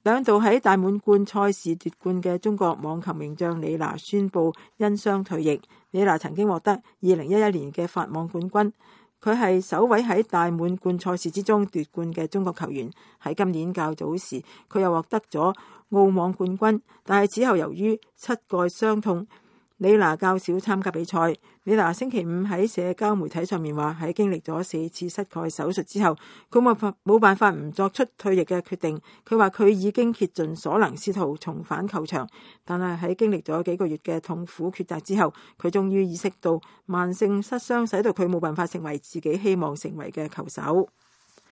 兩度喺大滿貫賽事奪冠嘅中國網球名將李娜宣布因傷退役。李娜曾經獲得2011年嘅法網冠軍，佢係首位喺大滿貫賽事之中奪冠嘅中國球員。喺今年較早時，佢又獲得咗澳網冠軍，但係此後由於膝蓋傷痛，李娜較少參加比賽。李娜星期五喺社交媒體上面話，喺經歷咗4次膝蓋手術之後，佢冇辦法唔作出退役嘅決定。佢話佢已經竭盡所能試圖重返球場，但係喺經歷咗幾個月嘅痛苦抉擇之後，佢終於意識到慢性膝傷使到佢冇辦法成為自己希望成為嘅球手。